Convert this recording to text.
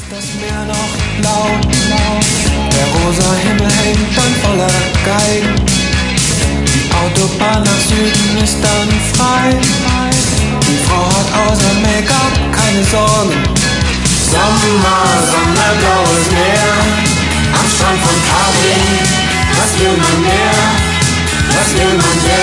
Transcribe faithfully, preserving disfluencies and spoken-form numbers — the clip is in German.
Das Meer noch blau, blau. Der rosa Himmel hängt dann voller Geigen. Die Autobahn nach Süden ist dann frei. Die Frau hat außer Make-up keine Sorgen. Sommer, Sommer, blaues Meer. Am Strand von Capri, was will man mehr? Was will man mehr?